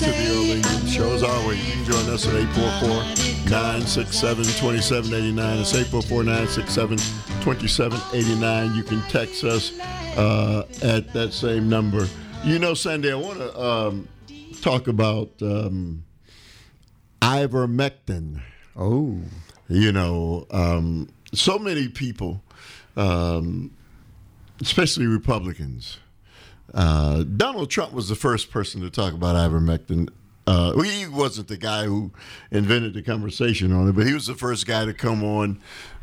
to the Earl England Show. As always, you can join us at 844-967-2789. It's 844-967-2789. You can text us at that same number. You know, Sandy, I want to talk about ivermectin. Oh. You know, so many people, especially Republicans. Donald Trump was the first person to talk about ivermectin. He wasn't the guy who invented the conversation on it, but he was the first guy to come on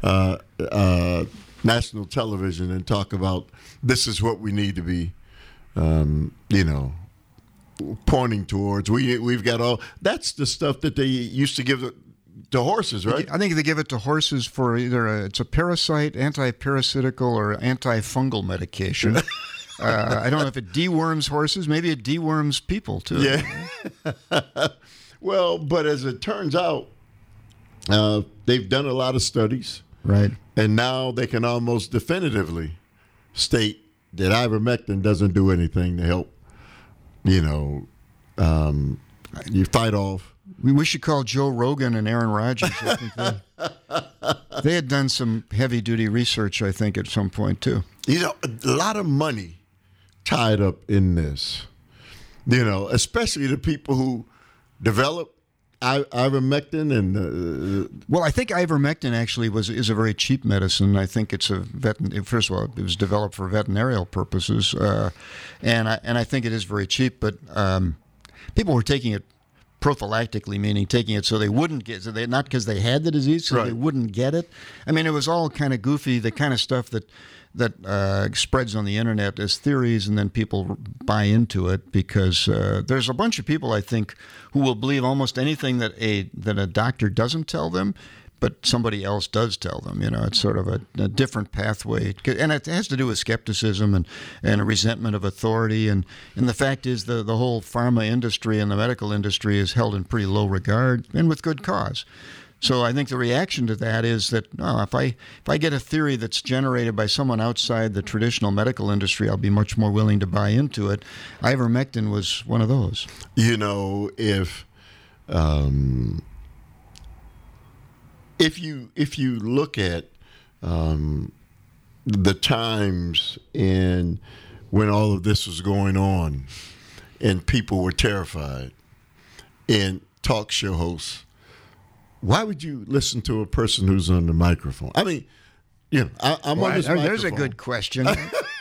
national television and talk about this is what we need to be, pointing towards. We've got all that's the stuff that they used to give to horses, right? I think they give it to horses for either it's a parasite, anti-parasitical, or antifungal medication. I don't know if it deworms horses. Maybe it deworms people, too. Yeah. Well, but as it turns out, they've done a lot of studies. Right. And now they can almost definitively state that ivermectin doesn't do anything to help, you fight off. We should call Joe Rogan and Aaron Rodgers. I think they had done some heavy-duty research, I think, at some point, too. A lot of money tied up in this, especially the people who develop ivermectin and well, I think ivermectin actually is a very cheap medicine. I think it's first of all, it was developed for veterinarial purposes, and I think it is very cheap. But people were taking it prophylactically, meaning taking it so they wouldn't get, not because they had the disease, so they wouldn't get it. I mean, it was all kind of goofy, the kind of stuff that spreads on the internet as theories, and then people buy into it because there's a bunch of people, I think, who will believe almost anything that a doctor doesn't tell them, but somebody else does tell them. It's sort of a different pathway, and it has to do with skepticism and a resentment of authority. And the fact is, the whole pharma industry and the medical industry is held in pretty low regard, and with good cause. So I think the reaction to that is that if I get a theory that's generated by someone outside the traditional medical industry, I'll be much more willing to buy into it. Ivermectin was one of those. If you look at the times and when all of this was going on, and people were terrified, and talk show hosts. Why would you listen to a person who's on the microphone? I mean, I'm on this microphone. There's a good question.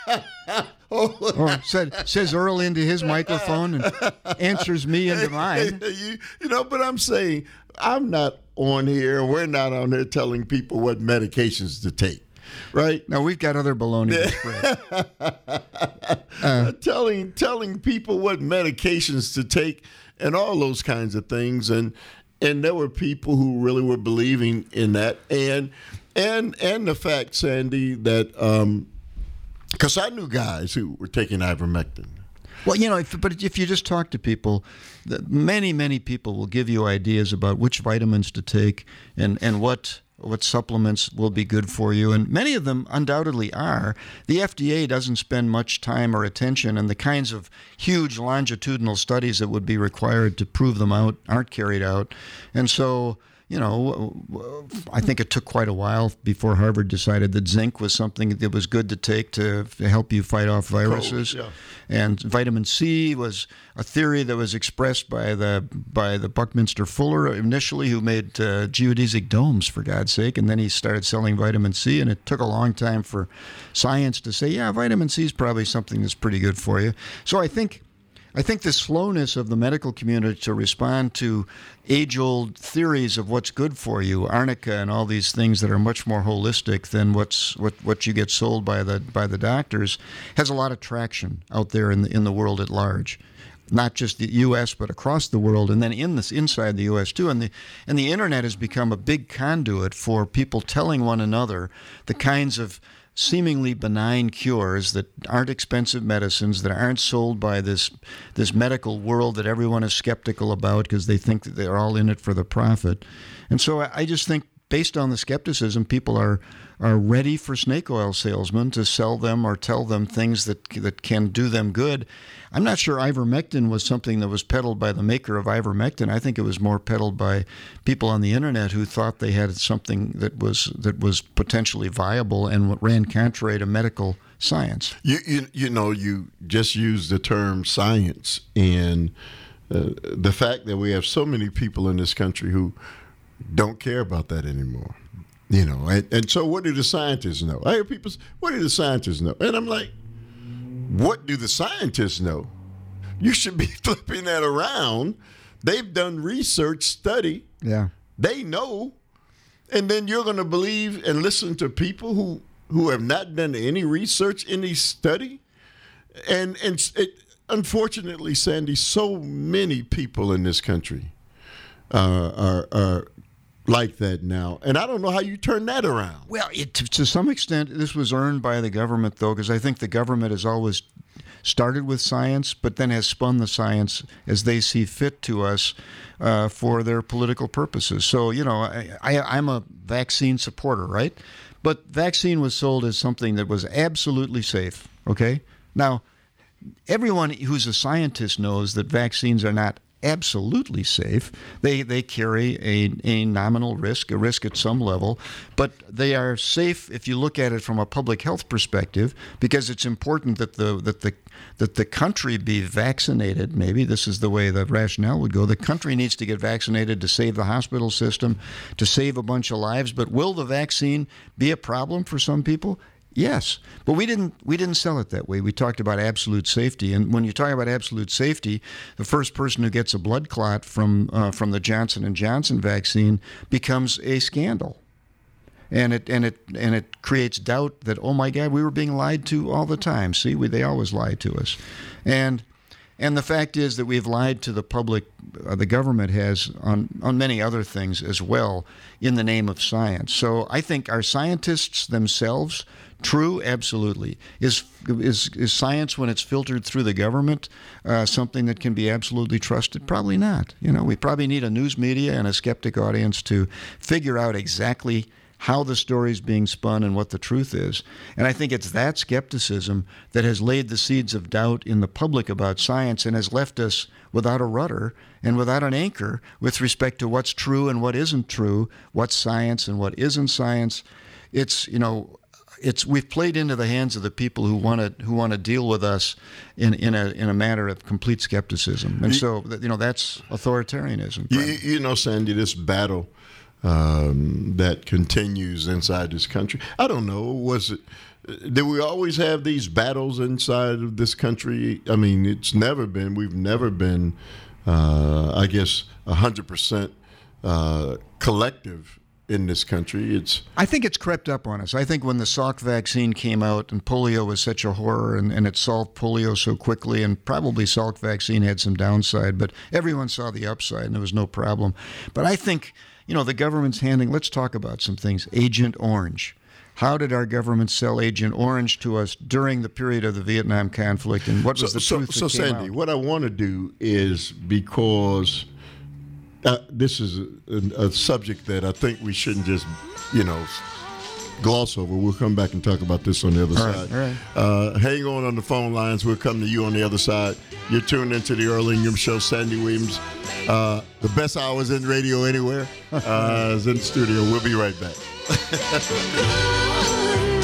Or says Earl into his microphone and answers me into mine. But I'm saying I'm not on here. We're not on there telling people what medications to take. Right? No, we've got other baloney to spread. Telling people what medications to take and all those kinds of things. And there were people who really were believing in that, and the fact, Sandy, that because I knew guys who were taking ivermectin. Well, but if you just talk to people, many people will give you ideas about which vitamins to take and what supplements will be good for you, and many of them undoubtedly are. The FDA doesn't spend much time or attention, and the kinds of huge longitudinal studies that would be required to prove them out aren't carried out. And so, I think it took quite a while before Harvard decided that zinc was something that was good to take to help you fight off viruses. Cold, yeah. And vitamin C was a theory that was expressed by the Buckminster Fuller initially, who made geodesic domes, for God's sake, and then he started selling vitamin C, and it took a long time for science to say, yeah, vitamin C is probably something that's pretty good for you. So I think the slowness of the medical community to respond to age-old theories of what's good for you, arnica and all these things that are much more holistic than what you get sold by the doctors, has a lot of traction out there in the world at large. Not just the U.S., but across the world, and then inside the U.S. too. And the internet has become a big conduit for people telling one another the kinds of seemingly benign cures that aren't expensive medicines, that aren't sold by this medical world that everyone is skeptical about because they think that they're all in it for the profit. And so I just think based on the skepticism, people are ready for snake oil salesmen to sell them or tell them things that can do them good. I'm not sure ivermectin was something that was peddled by the maker of ivermectin. I think it was more peddled by people on the internet who thought they had something that was potentially viable and ran contrary to medical science. You just used the term science, and the fact that we have so many people in this country who don't care about that anymore. And so what do the scientists know? I hear people say, what do the scientists know? And I'm like, what do the scientists know? You should be flipping that around. They've done research, study. Yeah. They know. And then you're going to believe and listen to people who have not done any research, any study. And unfortunately, Sandy, so many people in this country are like that now. And I don't know how you turn that around. Well, to some extent, this was earned by the government, though, because I think the government has always started with science, but then has spun the science as they see fit to us for their political purposes. So, I'm a vaccine supporter, right? But vaccine was sold as something that was absolutely safe, okay? Now, everyone who's a scientist knows that vaccines are not absolutely safe. They carry a nominal risk, a risk at some level, but they are safe if you look at it from a public health perspective, because it's important that the country be vaccinated. Maybe this is the way the rationale would go. The country needs to get vaccinated to save the hospital system, to save a bunch of lives. But will the vaccine be a problem for some people? Yes, but we didn't sell it that way. We talked about absolute safety, and when you talk about absolute safety, the first person who gets a blood clot from the Johnson & Johnson vaccine becomes a scandal, and it creates doubt that, oh my God, we were being lied to all the time. See, they always lie to us, and the fact is that we've lied to the public. The government has on many other things as well in the name of science. So I think our scientists themselves. True, absolutely. Is science, when it's filtered through the government, something that can be absolutely trusted? Probably not. We probably need a news media and a skeptic audience to figure out exactly how the story is being spun and what the truth is. And I think it's that skepticism that has laid the seeds of doubt in the public about science and has left us without a rudder and without an anchor with respect to what's true and what isn't true, what's science and what isn't science. We've played into the hands of the people who want to deal with us in a matter of complete skepticism, and so that's authoritarianism. Sandy, this battle that continues inside this country. I don't know. Did we always have these battles inside of this country? I mean, we've never been, I guess, 100% collective in this country. I think it's crept up on us. I think when the Salk vaccine came out and polio was such a horror and it solved polio so quickly, and probably Salk vaccine had some downside, but everyone saw the upside and there was no problem. But I think, the government's let's talk about some things. Agent Orange. How did our government sell Agent Orange to us during the period of the Vietnam conflict, and what was the truth that came Sandy, out? What I want to do is, because this is a subject that I think we shouldn't just, gloss over. We'll come back and talk about this on the other side. All right. Hang on the phone lines. We'll come to you on the other side. You're tuned into the Earl Ingram Show. Sandy Williams, the best hours in radio anywhere, is in the studio. We'll be right back.